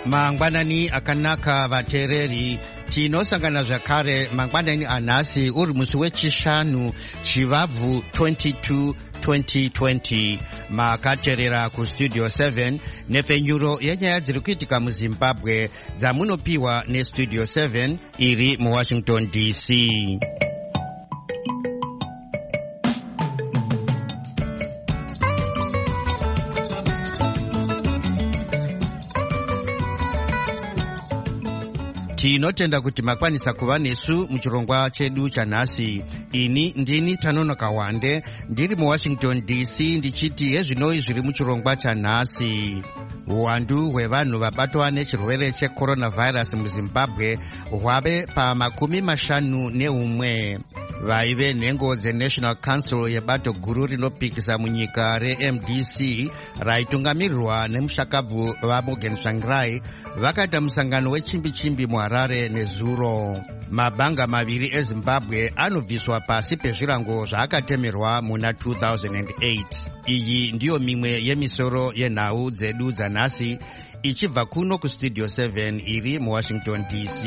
mangwanani akanaka vateereri tinosangana zvakare mangwanani anhasi uri musi wechishanu chivabvu 22 2020 makateerera kustudio 7 nepfenyuro yenyaya dziri kuitika muzimbabwe dzamunopiwa nestudio 7 iri muwashington dc. tinotenda kuti makwanisa kuva nesu muchirongwa chedu chanhasi. Ini ndini Tanonoka Wande ndiri muwashington dc ndichiti hezvinoi zviri muchirongwa chanhasi. Uwandu hwevanhu vabatwa nechirwere checoronavirus muzimbabwe hwave pa51. vaive nhengo dzenational council yebato guru rinopikisa munyika reMDC raitungamirirwa nemushakabvu vaMorgan Tsvangirai vakaita musangano wechimbi-chimbi muHarare nezuro. Mabhanga maviri eZimbabwe anobviswa pasi pezvirango zvaakatemerwa muna 2008. Iyi ndiyo mimwe yemisoro yenhau dzedu dzanhasi ichibva kuno kustudio 7 iri muwashington dc.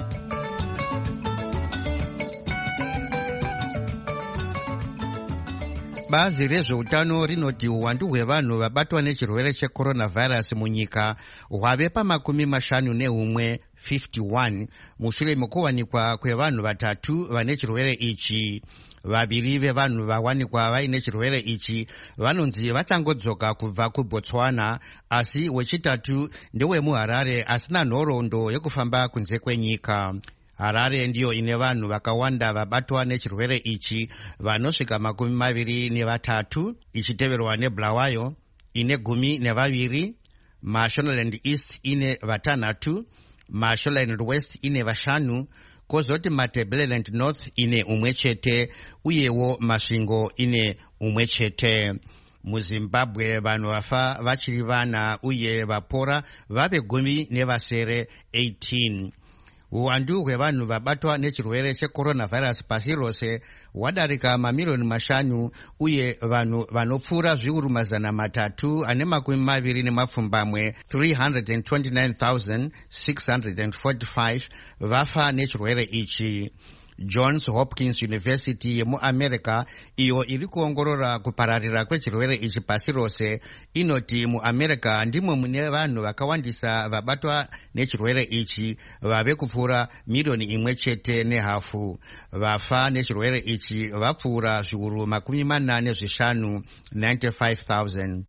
Bazi rezveutano rinoti uwandu hwevanhu vabatwa nechirwere checoronavirus munyika hwave pa51 51 mushure mekuwanikwa kwevanhu vatatu vane chirwere ichi. Vaviri vevanhu vawanikwa vaine chirwere ichi vanonzi vachangodzoka kubva kuBotswana, asi wechitatu ndewemuHarare asina nhoroondo yekufamba kunze kwenyika. Harare ndiyo ine vanhu vakawanda vabatwa nechirwere ichi vanosvika 23, ichiteverwa neBulawayo ine 12, Mashonaland East ine 6, Mashonaland West ine 5, kozoti Matabeleland North ine 1 uyewo Masvingo ine 1. muzimbabwe vanhu vafa vachiri vana uye vapora vave 18. Uwandu hwevanhu vabatwa nechirwere checoronavirus pasi rose hwadarika 5,000,000 uye vanhu vanopfuura zviuru 320 329,645 vafa nechirwere ichi. Johns Hopkins University yemuAmerica iyo iri kuongorora kupararira kwechirwere ichi pasi rose inoti muAmerica ndimo mune vanhu vakawandisa vabatwa nechirwere ichi vave kupfuura 1.5 vafa nechirwere ichi vapfuura zviuru 45 95,000.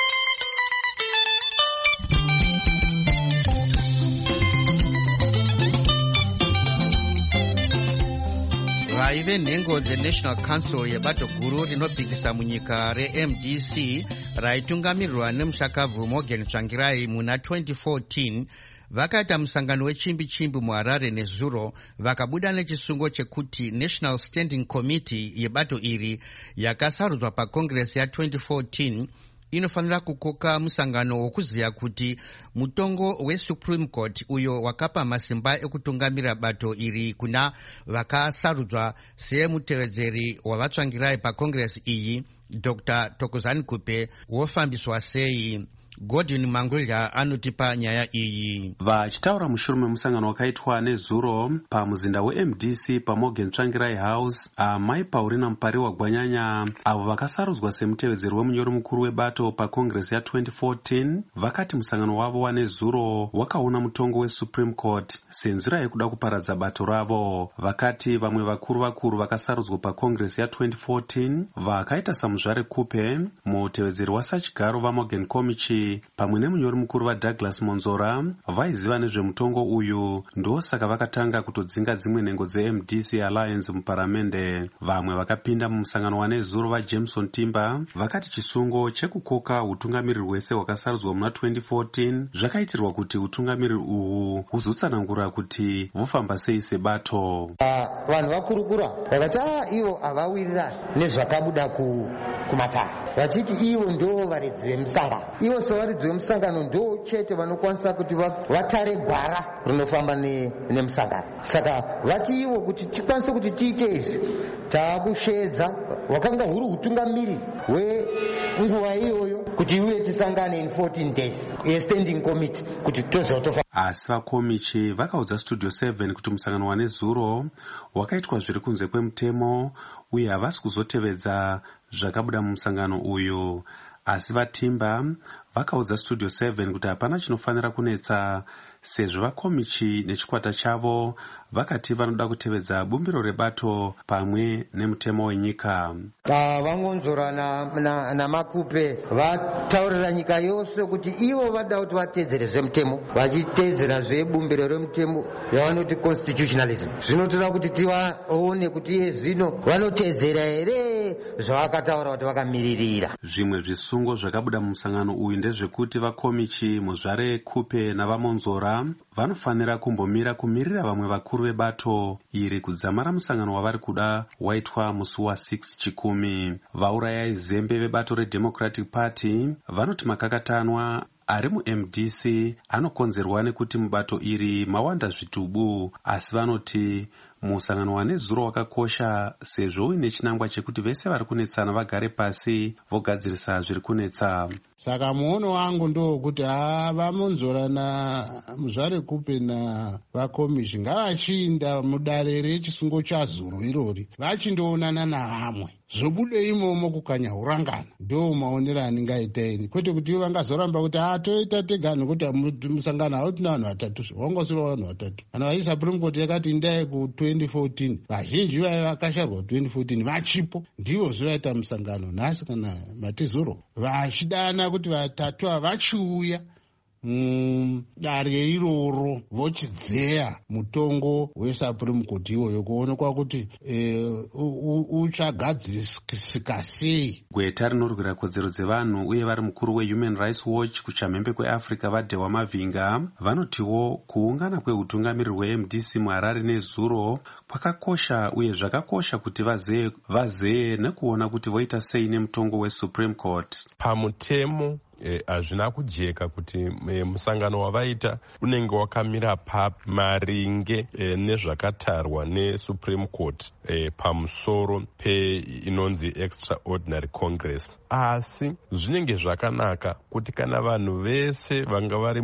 vaive nhengo dzenational council yebato guru rinopikisa munyika reMDC raitungamirirwa nemushakabvu Morgan Tsvangirai muna 2014 vakaita musangano wechimbi-chimbi muHarare nezuro vakabuda nechisungo chekuti National Standing Committee yebato iri yakasarudzwa pakongresi ya2014 inofanira kukoka musangano wokuziya kuti mutongo weSupreme Court uyo wakapa masimba ekutungamira bato iri kuna vakasarudzwa semutevedzeri wavatsvangirai pakongresi iyi Dr. Thokozani Kupe wofambiswa sei. Gordon Mangulya anotipa nyaya iyi. Vachitaura mushure memusangano wakaitwa nezuro pamuzinda weMDC paMorgan Tsvangirai House, Amai Paulina Mupariwa Gwanyanya avo vakasarudzwa semutevedzeri wemunyori mukuru webato pakongresi ya2014 vakati musangano wavo wanezuro wakaona mutongo weSupreme Court senzira yekuda kuparadza bato ravo. Vakati vamwe vakuru vakasarudzwa pakongresi ya2014 vakaita samuzvare Kupe, mutevedzeri wasachigaro vaMorgan Komichi pamwe nemunyori mukuru vaDouglas Monzora vaiziva nezvemutongo uyu, ndosaka vakatanga kutodzinga dzimwe nhengo dzeMDC Alliance muparamende. Vamwe vakapinda mumusangano wanezuro vaJameson Timber vakati chisungo chekukoka utungamiriri hwese hwakasarudzwa muna 2014 zvakaitirwa kuti utungamiriri uhu huzotsanangura kuti vofamba sei sebato. Vanhu vakurukura vakati ivo havawirirani nezvakabuda kumatara, vachiti ivo ndo varedzi vemusangano. Ivo sevaredzi vemusangano ndo chete vanokwanisa kuti vatare gwara rinofamba nemusangano. Saka vati ivo kuti tikwanise kuti tiite izvi taakushedza hwakanga huri utungamiriri wenguva iyoyo kuti iuye tisangane in 14 days yestanding committee kuti tozotofa. Asi vakomichi vakaudza Studio 7 kuti musangano wane zuro wakaitwa zviri kunze kwemutemo uye havasi kuzotevedza zvakabuda mumusangano uyu. Asi vatimba vakaudza Studio 7 kuti hapana chinofanira kunetsa sezvo vakomichi nechikwata chavo vakati vanoda kutevedza bumbiro rebato pamwe nemutemo wenyika. Vangonzora namakupe vataurira nyika yose kuti ivo vada kuti vatedzere zvemutemo vachitedzera zvebumbiro remutemo yavanoti constitutionalism. Zvinotora kuti tivaone kuti iye zvino vanotedzera here zvavakataura kuti vakamiririra. Zvimwe zvisungo zvakabuda mumusangano uyu ndezvekuti vakomichi muzvare Kupe navamonzora vanofanira kumbomira kumirira vamwe vakuru vebato iri kudzamara musangano wavari kuda waitwa musi wa6 chikumi. Vaurayai zembe vebato reDemocratic Party vanoti makakatanwa ari muMDC anokonzerwa nekuti mubato iri mawanda zvitubu, asi vanoti musangano wane zuro wakakosha sezvo uine chinangwa chekuti vese vari kunetsana vagare pasi vogadzirisa zviri kunetsa. Saka muono wangu ndokuti vamonzora namuzvare Kupe navakomishi ngavachiinda mudare rechisungo chazuro irori vachindoonana navamwe zvobude imomo kukanya urangana. Ndo maonero aningaita ini, kwete kuti vangazoramba kuti toita tega nekuti musangano hautina vanhu vatatu wangosira vanhu vatatu. Vanhu vai Supreme Court yakati indai ku 2014 vazhinji vai vakasharwa 2014 vachipo ndivo zvovaita musangano. Nhasi kana matizuro vachidana kuti vatatu vachiuya dare iroro vochidzeya mutongo weSupreme Court iwoyo kuonekwa kuti uchagadzisika sei. Gweta rinorwira kodzero dzevanhu uye vari mukuru weHuman Rights Watch kuchamhembe kweAfrica vaDhewa Mavinga vanotiwo kuungana kweutungamiriri hweMDC muHarare nezuro kwakakosha uye zvakakosha kuti vazeye nekuona kuti voita sei nemutongo weSupreme Court. Pamutemo hazvina kujeka kuti musangano wavaita unenge wakamira maringe nezvakatarwa neSupreme Court pamusoro inonzi Extraordinary Congress. Asi zvinenge zvakanaka kuti kana vanhu vese vanga vari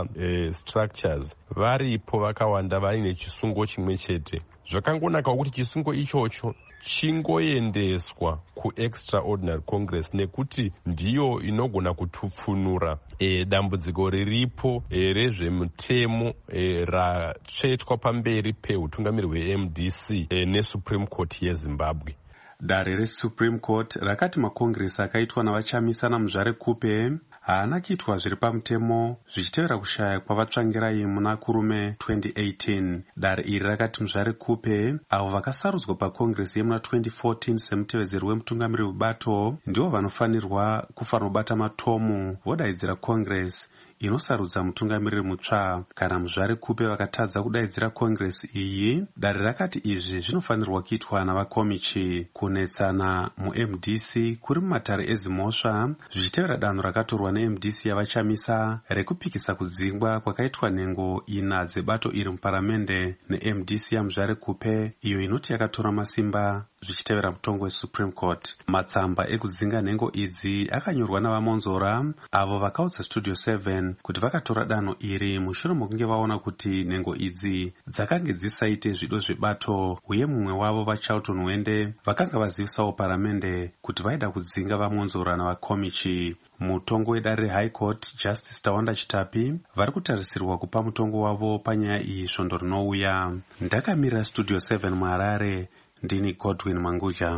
structures varipo vakawanda vaine chisungo chimwe chete, zvakangonaka kuti chisungo ichocho chingoendeswa kuExtraordinary Congress nekuti ndiyo inogona kutupfunura dambudziko riripo rezvemutemo ratsvetwa pamberi peutungamiriri hweMDC neSupreme Court yeZimbabwe. Dare reSupreme Court rakati makongresi akaitwa navachamisana muzvare Kupe haana kuitwa zviri pamutemo zvichitevera kushaya kwavatsvangirai muna kurume 2018. Dare iri rakati muzvare Kupe avo vakasarudzwa pakongresi yemuna 2014 semutevezeri wemutungamiriri webato ndivo vanofanirwa kubata matomu vodaidzira kongresi inosarudza mutungamiriri mutsva. Kana muzvare Kupe vakatadza kudaidzira kongresi iyi, dare rakati izvi zvinofanirwa kuitwa navakomichi. Kunetsana muMDC kuri mumatare ezimhosva zvichitevera danho rakatorwa neMDC yavachamisa rekupikisa kudzingwa kwakaitwa nhengo 4 dzebato iri muparamende neMDC yamuzvare Kupe iyo inoti yakatora masimba zvichitevera mutongo weSupreme Court. Matsamba ekudzinga nhengo idzi akanyorwa navamonzora avo vakaudza Studio 7 kuti vakatora danho iri mushure mokunge vaona kuti nhengo idzi dzakange dzisaite zvido zvebato uye mumwe wavo vaCharlton Wende vakanga vazivisawo paramende kuti vaida kudzinga vamonzora navakomichi. Mutongo wedare reHigh Court Justice Tawanda Chitapi vari kutarisirwa kupa mutongo wavo panyaya iyi svondo rinouya. Ndakamirira Studio 7 muHarare, ndini Godwin Manguja.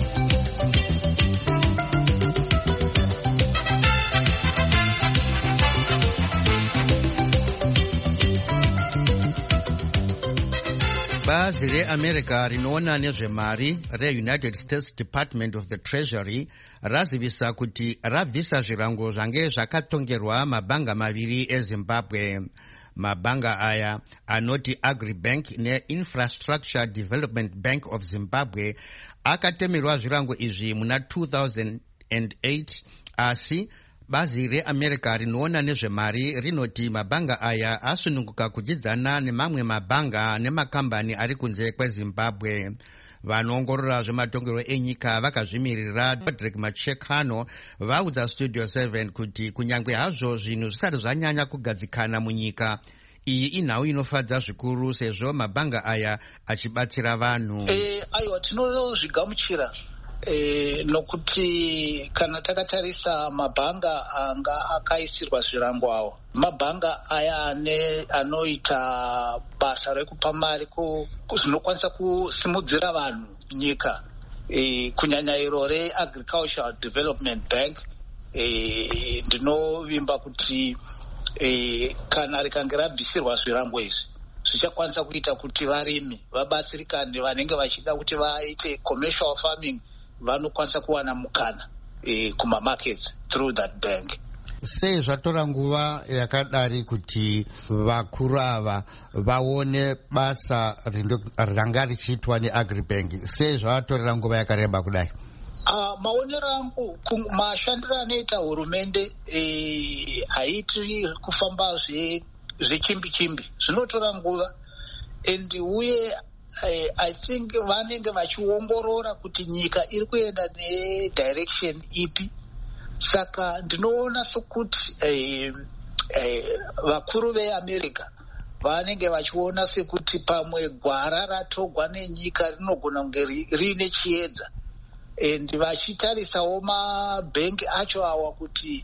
Bazi reAmerica rinoona nezvemari reUnited States Department of the Treasury razivisa kuti rabvisa zvirango zvange zvakatongerwa mabhanga maviri eZimbabwe. Mabhanga aya anoti AgriBank neInfrastructure Development Bank of Zimbabwe akatemerwa zvirango izvi muna 2008, asi bazi reAmerica rinoona nezvemari rinoti mabhanga aya asununguka kudyidzana nemamwe mabhanga nemakambani ari kunze kweZimbabwe. vanoongorora zvematongerwo enyika vakazvimirira Roderick Machekano vaudza Studio 7 kuti kunyange hazvo zvinhu zvisati zvanyanya kugadzikana munyika, iyi inhau inofadza zvikuru sezvo mabhanga aya achibatsira vanhu. Aiwa, tinozvigamuchira nokuti kana takatarisa mabhanga anga akaisirwa zvirango awo, mabhanga aya anoita basa rekupa mari zvinokwanisa kusimudzira vanhu nyika, kunyanya iro reAgricultural Development Bank. Ndinovimba kuti kana rikange rabvisirwa zvirango izvi zvichakwanisa kuita kuti varimi vabatsirikane, vanenge vachida kuti vaite commercial farming vanokwanisa kuwana mukana kumamarkets through that bank. Sei zvatora nguva yakadari kuti vakuru ava vaone basa ranga richiitwa neAgribank? Sei zvavatorera nguva yakareba kudai? Maonero angu mashandiro anoita hurumende haiti kufamba zvechimbi-chimbi, zvinotora nguva, and uye I think vanenge vachiongorora kuti nyika iri kuenda nedirection ipi. Saka ndinoona sekuti vakuru veAmerica vanenge vachiona sekuti pamwe gwara ratogwa nenyika rinogona kunge riine chiedza, and vachitarisawo mabhengi acho awa kuti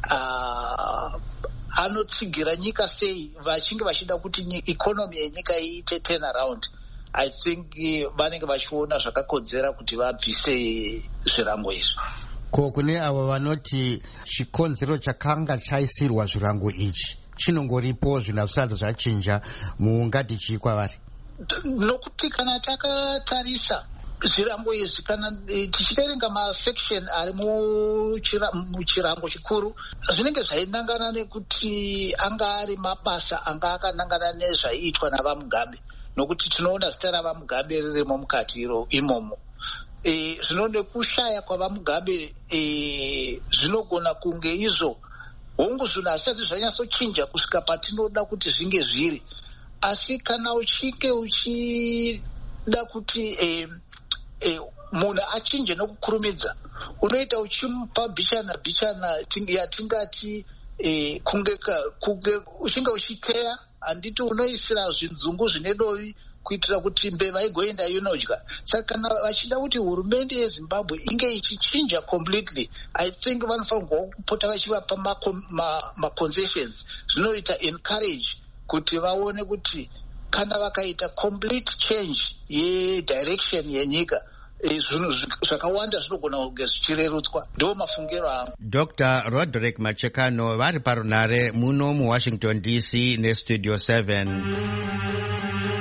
anotsigira nyika sei vachinge vachida kuti ikonomi yenyika iite turn around. I think vanenge vachiona zvakakodzera kuti vabvise zvirango izvi. Ko kune avo vanoti chikonzero chakanga chaisirwa zvirango ichi chinongoripo, zvinhu zvisati zvachinja, mungati chii kwavari? Nokuti kana takatarisa zvirango izvi, kana tichiverenga masection ari muchirango chikuru, zvinenge zvainangana nekuti anga ari mabasa anga akanangana nezvaiitwa navamugabe, nokuti tinoona zita ravamugabe ririmo mukati imomo. Zvino nekushaya kwavamugabe zvinogona kunge izvo hongu zvinhu hazvisati zvanyatsochinja kusvika patinoda kuti zvinge zviri. Asi kana uchinge uchida kuti munhu achinje nokukurumidza, unoita uchimupa bichana yatingati kunge uchinge uchiteya, handiti unoisira zvinzungu zvine dovi kuitira kuti mbeva igoenda inodya. Saka kana vachida kuti hurumende yeZimbabwe inge ichichinja completely, I think vanofanirwa kupota vachivapa maconcessions, zvinoita encourage kuti vaone kuti kana vakaita complete change yedirection yenyika, zvinhu zvakawanda zvinogona kunge zvichirerutswa. Ndo mafungiro angu. Dr. Roderick Machekano vari parunare muno muWashington DC neStudio 7.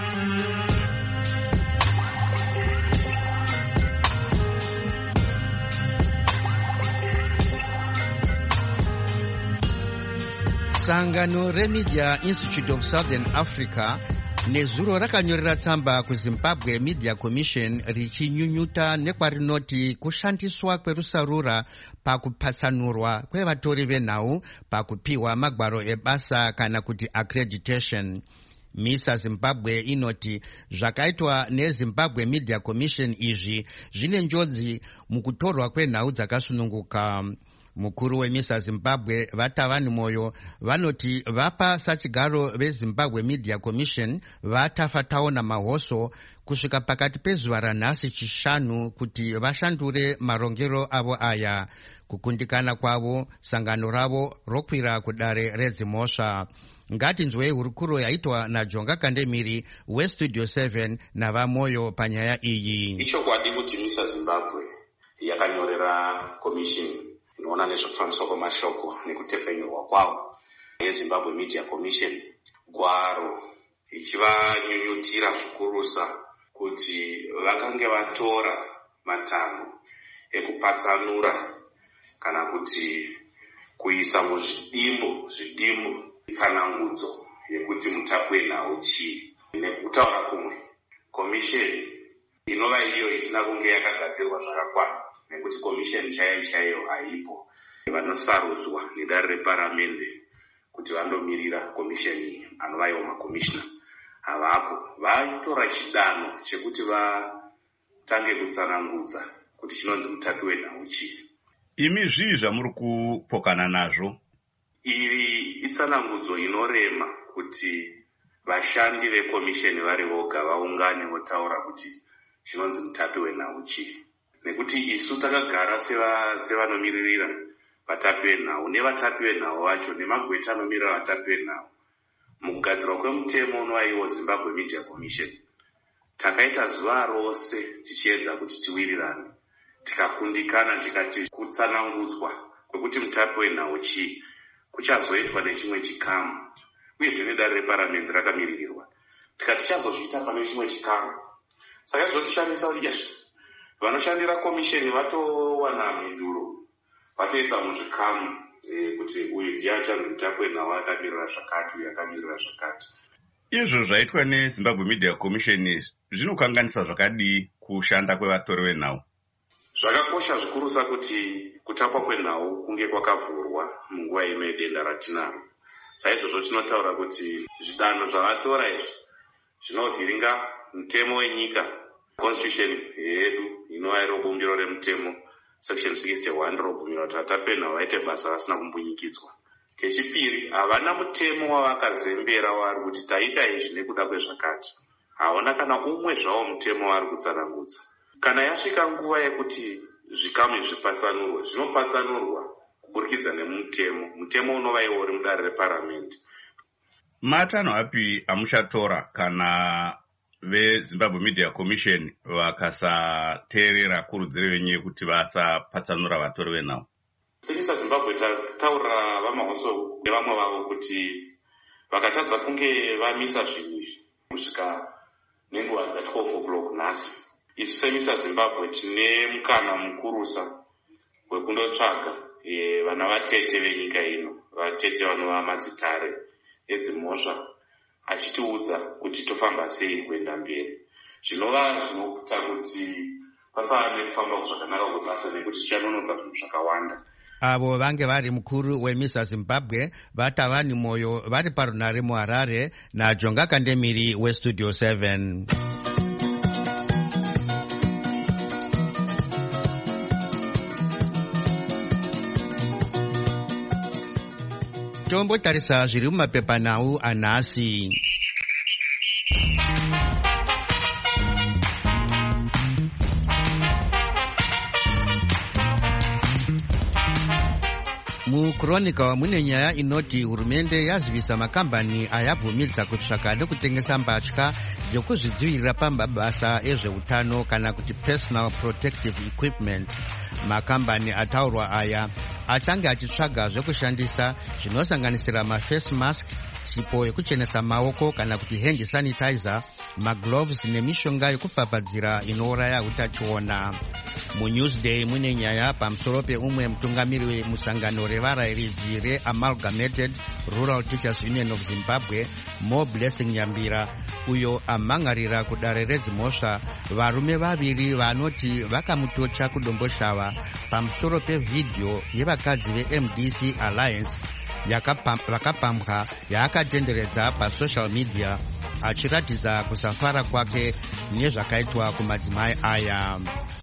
Sangano reMedia Institute of Southern Africa nezuro rakanyorera tsamba kuZimbabwe Media Commission richinyunyuta nekwarinoti kushandiswa kwerusarura pakupatsanurwa kwevatori venhau pakupiwa magwaro ebasa kana kuti accreditation. MISA Zimbabwe inoti zvakaitwa neZimbabwe Media Commission izvi zvine njodzi mukutorwa kwenhau dzakasununguka. Mukuru weMISA Zimbabwe Vatavani Moyo vanoti vapa sachigaro veZimbabwe Media Commission vatafataona mahoso kusvika pakati pezuva ranhasi chishanu kuti vashandure marongero avo aya. Kukundikana kwavo, sangano ravo rokwira kudare redzimhosva. Ngatinzwei hurukuro yaitwa naJonga Kandemiri weStudio 7 navaMoyo panyaya iyi. Ichokwadi kuti MISA Zimbabwe yakanyorera commission inoona nezvekufambiswa kwemashoko nekutepfenyurwa kwawo yeZimbabwe Media Commission gwaro, ichivanyunyutira zvikurusa kuti vakange vatora matanho ekupatsanura kana kuti kuisa muzvidimbu tsanangudzo yekuti mutapwe nhau chii. Nekutaura kumwe, commission inova iyo isina kunge yakagadzirwa zvakakwana, nekuti commission chaiyo haipo. Vanosarudzwa nedare reparamende kuti vandomirira commission iyi, anovaiwo makomishina, havako. Vaitora chidanho chekuti tange kutsanangudza kuti chinonzi mutapi wenhau chii. Imi zvii zvamuri kupokana nazvo? Iri itsanangudzo inorema kuti vashandi vekomisheni vari voga vaungane votaura kuti chinonzi mutapi wenhau chii. Nekuti isu takagara sevanomiririra vatapi venhau nevatapi venhau vacho nemagweta anomirira vatapi venhau mukugadzirwa kwemutemo unowaiwo Zimbabwe Media Commission. Takaita zuva rose tichiedza kuti tiwirirane, tikakundikana tikati kutsanangudzwa kwekuti mutapi wenhau chii kuchazoitwa nechimwe chikamu, uyezve nedare reparamende rakamirirwa. Tikati tichazozviita pane chimwe chikamu. Saka zvotishamisa kuti yes, vanoshandira komisheni vatowana mhinduro, vatoisa muzvikamu kuti uyu ndiye achanzi mutapi wenhau akamirira zvakati, uyu akamirira zvakati. Izvo zvaitwa neZimbabwe Media Commission zvinokanganisa zvakadii kushanda kwevatori venhau? Zvakakosha zvikurusa kuti kutapwa kwenhau kunge kwakavhurwa munguva ino yedenda ratinaro. Saizvozvo tinotaura kuti zvidanho zvavatora izvi zvinovhiringa mutemo wenyika, constitution yedu inova iro bumbiro remutemo section 61 robvumira kuti vatapi venhau vaite basa vasina kumbunyikidzwa. Kechipiri, havana mutemo wavakazembera wari kuti taita izvi nekuda kwezvakati. Haona kana umwe zvawo mutemo wari kutsanangudza. Kana yasvika nguva yekuti zvikamu zvipatsanurwe, zvinopatsanurwa kuburikidza nemutemo. Mutemo unova iwo uri mudare reparamende. Matanho api amuchatora kana veZimbabwe Media Commission vakasateerera kurudziro yenyu yekuti vasapatsanura vatori venhau? Sekisa Zimbabwe taura vamahoso nevamwe vavo kuti vakatadza kunge vamisa zvinhu izvi kusvika nenguva dza12 o'clock nhasi. Isu semisa Zimbabwe tine mukana mukurusa wekundotsvaga vana vatete venyika ino, vatete vanova madzitare edzimhosva, achitiudza kuti tofamba sei kuenda mberi. Zvinova zvinokuta kuti pasava nekufamba zvakanaka kwebasa nekuti tichanonodza zvinhu zvakawanda. Avo vange vari mukuru weMISA Zimbabwe vatavani moyo vari parunare muHarare naJonga Kandemiri weStudio 7. Tombotarisa zviri mumapepanhau anhasi. MuChronicle mune nyaya inoti hurumende yazivisa makambani ayabvumidza kutsvaka nekutengesa mbatya dzekuzvidzivirira pamabasa ezveutano kana kuti personal protective equipment. Makambani ataurwa aya achange achitsvaga zvekushandisa zvinosanganisira maface mask, sipo yekuchenesa maoko kana kuti hand sanitizer, magloves nemishonga yekufafadzira inouraya utachiona. MuNewsday mune nyaya pamusoro peumwe mutungamiri wemusangano revarayiridzi reAmalgamated Rural Teachers Union of Zimbabwe, Mo Blessing Nyambira, uyo amhangarira kudare redzimhosva varume vaviri vanoti vakamutocha kudomboshava pamusoro pevhidhiyo yevakadzi veMDC Alliance vakapambwa yaakatenderedza pasocial media achiratidza kusafara kwake nezvakaitwa kumadzimai aya.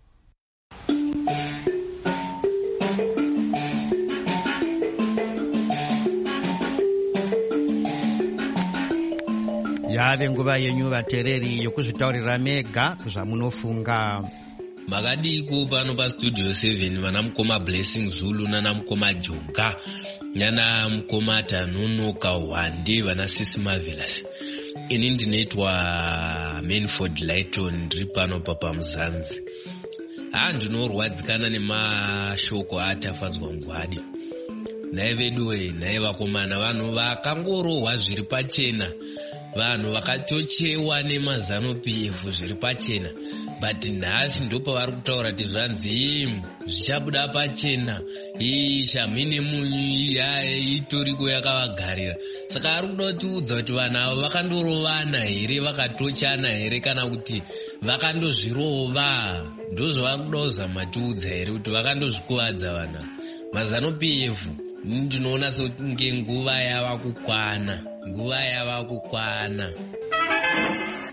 Yave nguva yenyu vateereri yokuzvitaurira mega zvamunofunga. Makadiko pano paStudio 7 vanamukoma Blessing Zulu nanamukoma Jonga nanamukoma Tanunuka Wande vanasisi Marvelous. Ini ndinoitwa Manford Lighton ndiri pano papamuzanzi. Ndinorwadzikana nemashoko atafadzwa ngwadi. Naye veduwe, naye vakomana vanhu vakangorohwa zviri pachena. Vanhu vakatochewa nemazano PF zviri pachena. But nhasi ndopa vari kutaura kuti zvanzi zvichabuda pachena. Shamine munyu itoriko yakavagarira. Saka ari kuda kutiudza kuti vanhu avo vakandorovana here, vakatochana here kana kuti vakandozvirova. Ndozvavari kuda kuzama tiudza here kuti vakandozvikuvadza vanhu. Mazano PF ndinoona sekunge nguva yava kukwana.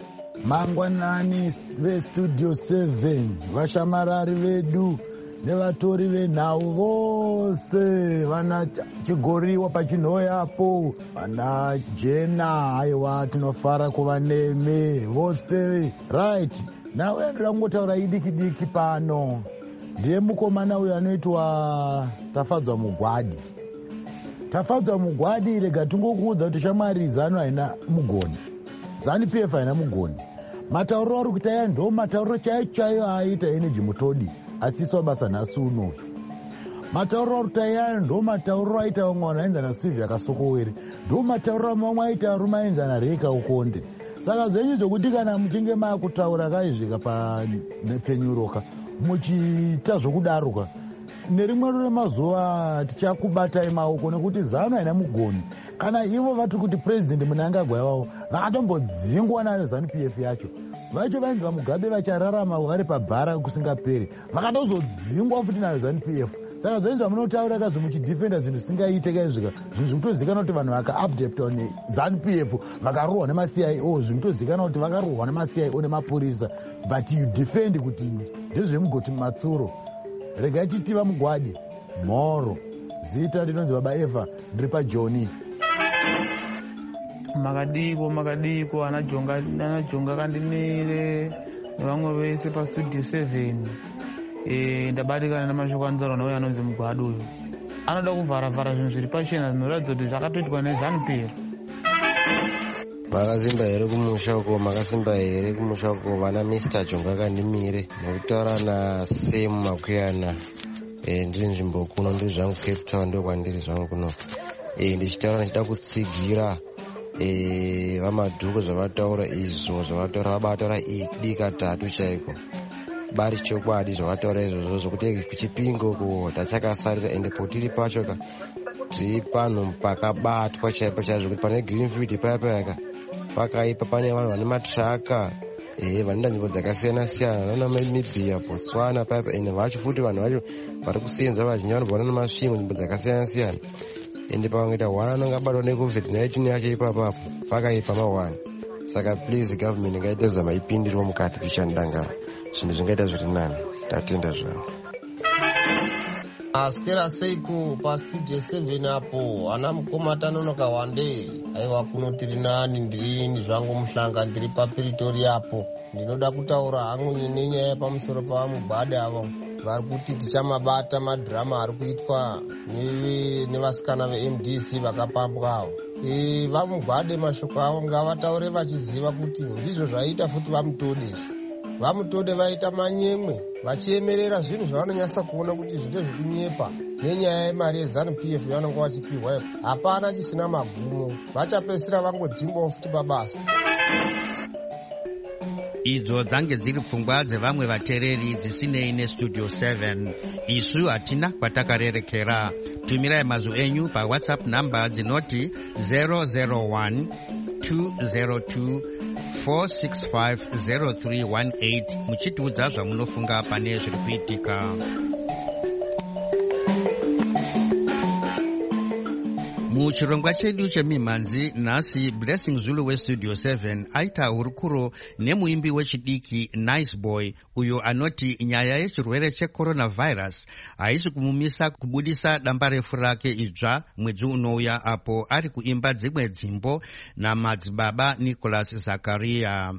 mangwanani vestudio 7, vashamarari vedu nevatori venhau vose, vana chigoriwa pachinhoyapo, vana jena, aiwa tinofara kuva nemi vose. Right, nawe ndoda kungotaura idiki pano. Ndiye mukomana uyo anoitwa Tafadzwa Mugwadi. Tafadzwa Mugwadi, rega tingokuudza kuti shamwari ZANU haina mugoni, ZANU-PF haina mugoni. Matauriro ari kuita aya ndo matauriro chaiyo aita Energy Mutodi asiswa basa nhasi uno. Matauriro ari kuita aya ndo matauriro aita vamwe vanoenzana Sylvia Kasokowere, ndo matauriro mamwe aita Ruma enzana Reka Ukonde. Saka zvenyu zvokuti kana muchinge makutaura kaizvika panepfenyuroka muchiita zvokudaroka, nerimwe remazuva tichakubatai maoko, nekuti ZANU haina mugoni. Kana ivo vati kuti president Mnangagwa wavo vakatombodzingwa nayo ZANU-PF yacho, vacho vainzi vaMugabe vachararama vari pabhara kusingaperi, vakatozodzingwa futi nayo ZANU-PF. Saka zvenyu zvamunotaura kazi muchidhifenda zvinhu zvisingaite kaizvika, zvinhu zvikutozikanwa kuti vanhu vakaupdatwa neZANU-PF vakarohwa nemaCIO, zvinotozikanwa kuti vakarohwa nemaCIO nemapurisa, but you defend kuti ndezvemugoti Matsuro. Regai titiva Mugwadi mhoro. Zita rinonzi Baba Eva, ndiri paJoni. Makadiko anajonga kandimire nevamwe vese pastudio 7. Ndabatikana namashoko anzarwa nauyo anonzi Mugwadi uyu. Anoda kuvhara zvinhu zviri pachena zvinoratidza kuti zvakatoitwa neZANU-PF. Makasimba here kumusha uko, makasimba here kumusha uko vana Mr. Jonga kandimire nekutaura naSem Makwiyana. Ndiri nzvimbo kuno, ndiri zvangu Cape Town, ndo kwandiri zvangu kuno. Ndichitaura ndichida kutsigira vamadhuku zvavataura izvo, zvavataura vabataura dikatatu chaiko. Bari chokwadi zvavataura izvozvo zvokuti kuchipingo uko tachakasarira, ende potiri pacho tiri panhu pakabatwa chaipo chaizvo, kuti pane Greenfield payapayaka pakaipa, pane vanhu vane matraka vanoenda nzvimbo dzakasiyana-siyana, vanaNamibia, Botswana paipa, ende vacho futi vanhu vacho vari kusenza vazhinji vanobva namasvingo nzvimbo dzakasiyana-siyana, ende pavangoita hwana anongabatwa neCovid-19 yacho ipapapo pakaipa mahwana. Saka please government ngaite zama ipindirwa mukati pichandangara, zvinhu zvingaita zviri nani. Tatenda zvangu. Askera seiko pastudio 7 apo ana mukomata nonoka wande. Aiwa kuno tiri nani, ndiri zvangu muhlanga, ndiri paPretoria apo. Ndinoda kutaura hangu nenyaya pamusoro paMugwadi avo vari kuti tichamabata madhirama ari kuitwa nevasikana veMDC vakapambwa avo. VaMugwadi mashoko avo ngavataure vachiziva kuti ndizvo zvaita futi vaMutode. VaMutode vaita manyemwe vachiemerera zvinhu zvavanonyasa kuona kuti zvito zvikunyepa nenyaya yemari yeZANU-PF yavanonga vachipihwa ipo. Hapana chisina magumo, vachapedzisira vangodzingwawo futi babasa. Idzo dzange dziri pfungwa dzevamwe vateereri dzisinei nestudio 7. Isu hatina kwatakarerekera. Tumirai mazwi enyu paWhatsApp namba dzinoti 001 202 4650318 muchitiudza zvamunofunga pane zviri kuitika. Muchirongwa chedu chemimhanzi nhasi, Blessing Zulu westudio 7 aita hurukuro nemuimbi wechidiki Nice Boy, uyo anoti nyaya yechirwere checoronavirus haisi kumumisa kubudisa damba refu rake idzva mwedzi unouya, apo ari kuimba dzimwe dzimbo namadzibaba Nicholas Zakaria.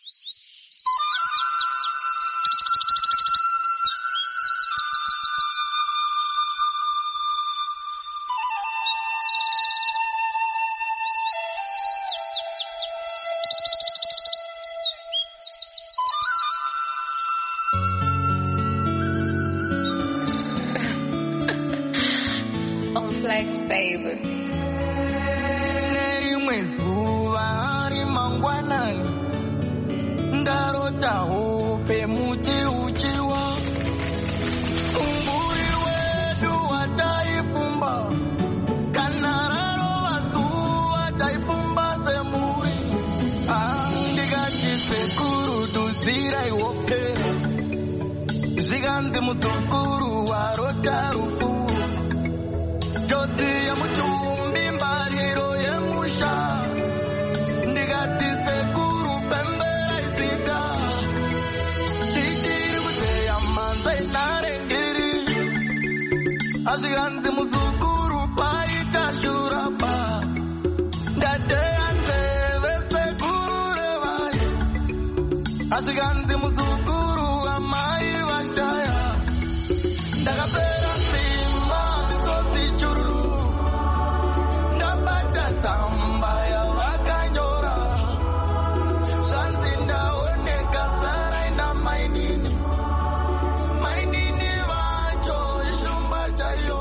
Ziganze mutukuru warota rufu Joti ya muchumbi mbariro ya musha Ndigati sekuru pembera azvikanzi muzukuru paita shurapa ndateya nzeve sekuru vai azvikanzi muzukuru amai vashaya ndakapera simba misozi chururu ndabata tsamba yavakanyora zvanzi ndaoneka saraina mainini vacho shumba chayo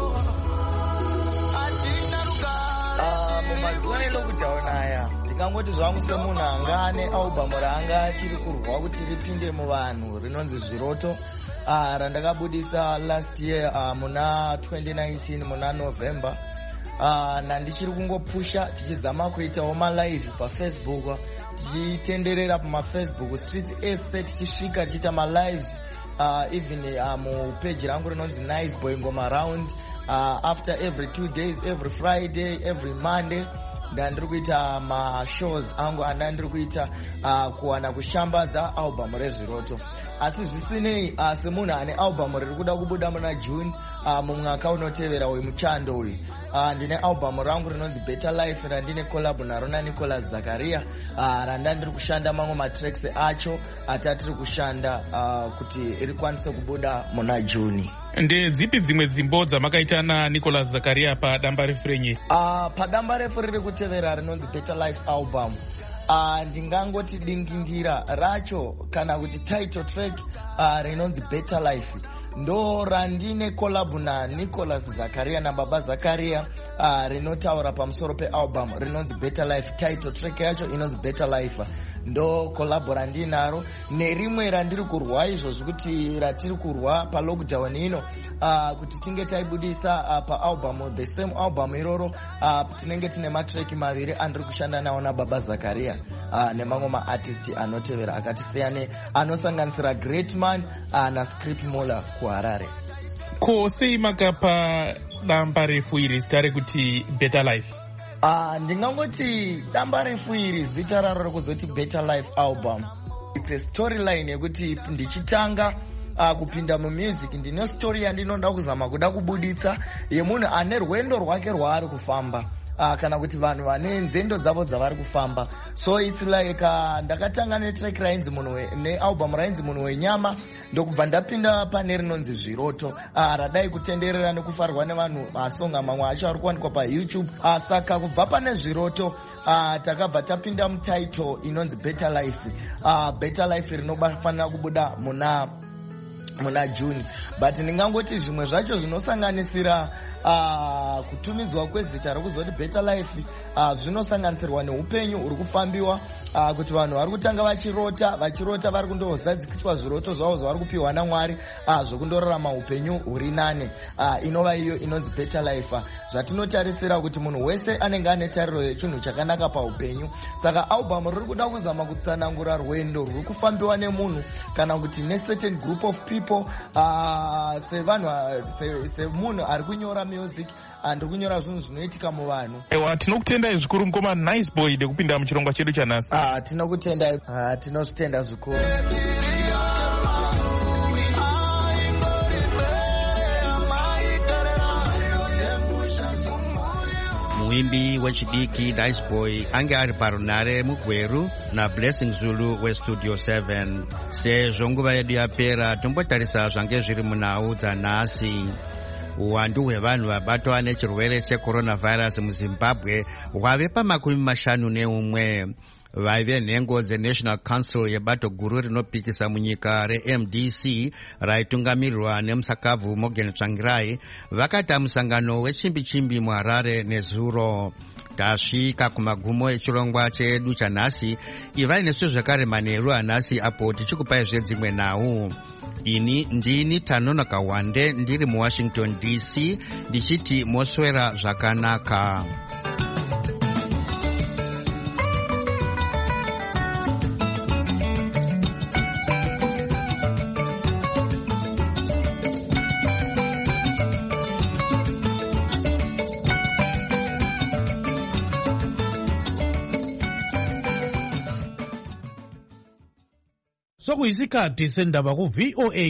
hatina rugare mumazuva elockdown aya ndingangoti zvangu semunhu anga ane albhamu raanga achiri kurwa kuti ripinde muvanhu rinonzi Zviroto randakabudisa last year muna 2019 muna November. Nandichiri kungopusha tichizama kuitawo malive pafacebook tichitenderera pamafacebook streets ese tichisvika tichiita malives even mupage rangu rinonzi Nice Boy Ngoma Round after every 2 days, every Friday, every Monday ndandiri kuita mashows angu andandiri kuita kuwana kushambadza album reZviroto. Asi zvisinei semunhu ane album riri kuda kubuda muna June mumwaka unotevera uyu muchando uyu ndine album rangu rinonzi Better Life randine collab naro naNicholas Zakaria randandiri kushanda mamwe matracks acho atatiri kushanda kuti rikwanise kubuda muna June. Ndedzipi dzimwe dzimbo dzamakaita naNicholas Zakaria padamba refu renyu? Padamba refu riri kutevera rinonzi Better Life album ndingangoti dingindira racho kana kuti title track rinonzi Better Life ndo randine collab naNicholas Zakaria naBaba Zakaria rinotaura pamusoro pealbum rinonzi Better Life. Title track yacho inonzi Better Life ndo collab randinaro nerimwe randiri kurwa izvozvi kuti ratiri kurwa palockdown ino kuti tinge taibudisa paalbum the same album iroro tinenge tine matrack maviri andiri kushanda nawo naBaba Zakaria nemamwe maartist anotevera akatisiyane anosanganisira Greatman naScript Mola kuHarare. Ko sei makapa damba refu iri zita rekuti Better Life? Ndingangoti damba refu iri zita raro rekuzoti Better Life album. It's a storyline yekuti ndichitanga kupinda mumusic ndine story yandinoda kuzama kuda kubuditsa yemunhu ane rwendo rwake rwaari kufamba kana kuti vanhu vane nzendo dzavo dzavari kufamba. So it's like ndakatanga netrack rainzi nealbum rainzi Munhu Wenyama ndokubva ndapinda pane rinonzi Zviroto radai kutenderera nekufarirwa nevanhu masonga mamwe acho ari kuwanikwa paYouTube. Saka kubva pane Zviroto takabva tapinda mutitle inonzi Better Life. Better Life rinofanira kubuda muna June, but ndingangoti zvimwe zvacho zvinosanganisira kutumidzwa kwezita rekuzoti Better Life zvinosanganisirwa neupenyu uri kufambiwa kuti vanhu vari kutanga vachirota vari kundozadzikiswa zviroto zvavo zvavari kupiwa naMwari zvekundorarama upenyu huri nane inova iyo inonzi Better Life. Zvatinotarisira kuti munhu wese anenge ane tariro yechinhu chakanaka paupenyu. Saka album riri kuda kuzama kutsanangura rwendo ruri kufambiwa nemunhu kana kuti necertain group of people semunhu ari kunyora music andiri kunyora zvinhu zvinoitika muvanhu. Ewa, tinokutendai zvikuru mukoma Nice Boy ndekupinda muchirongwa chedu chanhasi. Tinokutendai, tinozvitenda zvikuru. Muimbi wechidiki Nice Boy ange ari parunare mugweru naBlessing Zulu weStudio 7. Sezvo nguva yedu yapera tombotarisa zvange zviri munhau dzanhasi. Uwandu hwevanhu vabatwa nechirwere checoronavirus muZimbabwe hwave pa51. Vaive nhengo dzeNational Council yebato guru rinopikisa munyika reMDC raitungamirirwa nemusakabvu Morgan Tsvangirai vakaita musangano wechimbi-chimbi muHarare neZuro. Tasvika kumagumo echirongwa chedu chanhasi. Ivai nesu zvakare manheru anhasi apo tichikupai zvedzimwe nhau. Ini ndini Tanona Kawande ndiri muWashington DC ndichiti moswera zvakanaka. Sokuyisikhathi sendaba ku VOA